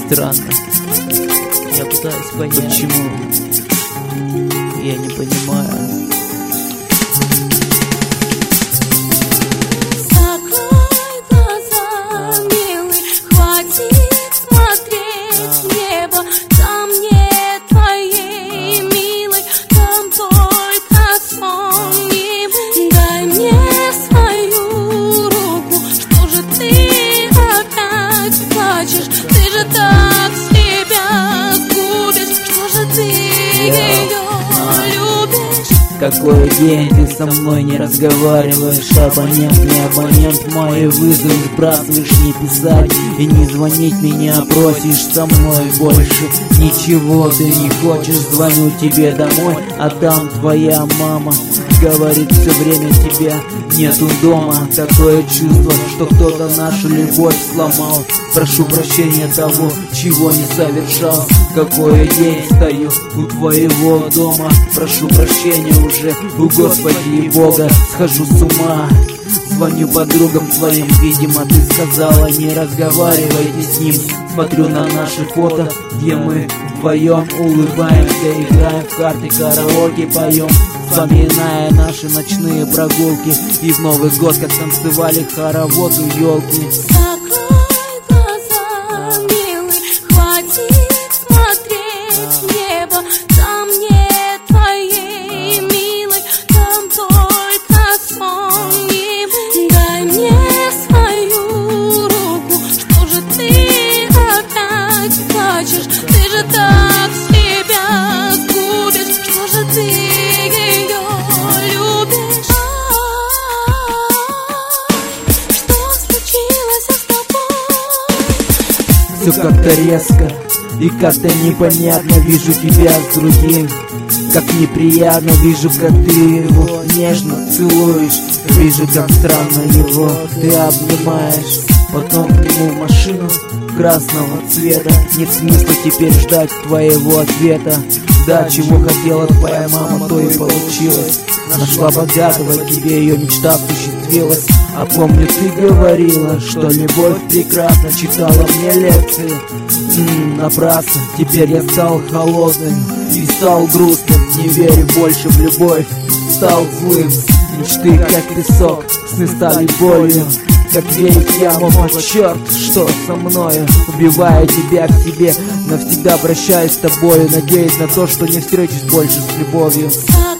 странно. Я пытаюсь понять, почему. Я не понимаю. Закрой глаза, милый, хватит смотреть в небо. Там нет твоей милой, там только сон милый. Дай мне свою руку, что же ты опять плачешь? Ты же так себя губишь, что же ты ее любишь? Какой день ты со мной не разговариваешь? Абонент, не абонент, мои вызовы сбрасываешь, не писать и не звонить меня просишь со мной больше. Ничего ты не хочешь, звоню тебе домой, а там твоя мама говорит все время тебя нету дома. Такое чувство, что кто-то нашу любовь сломал. Прошу прощения того, чего не совершал. Какой день стою у твоего дома. Прошу прощения уже у Господи и Бога. Схожу с ума. Звоню подругам твоим, видимо, ты сказала, не разговаривайте с ним. Смотрю на наши фото, где мы вдвоем улыбаемся, играем в карты, караоке поем, вспоминая наши ночные прогулки и в Новый год, как танцевали хоровод у елки. Закрой глаза, милый, хватит смотреть в небо. Там нет твоей милой, там только сон милый. Дай мне свою руку, что же ты опять плачешь? Ты же так себя губишь, что же ты ее любишь? Что случилось с тобой? Все как-то резко и как-то непонятно. Вижу тебя с другим, как неприятно. Вижу, как ты его нежно целуешь. Вижу, как странно его ты обнимаешь. Потом к нему в машину красного цвета. Нет смысла теперь ждать твоего ответа. Да, чего хотела твоя мама, то и получилось. Нашла богатого, тебе ее мечта осуществилась. А помню, ты говорила, что любовь прекрасна. Читала мне лекции, напрасно. Теперь я стал холодным и стал грустным. Не верю больше в любовь, стал злым. Мечты как песок, сны стали болью. Как верить я мог, черт, что со мною? Убиваю тебя к себе, навсегда прощаюсь с тобою. Надеюсь на то, что не встречусь больше с любовью.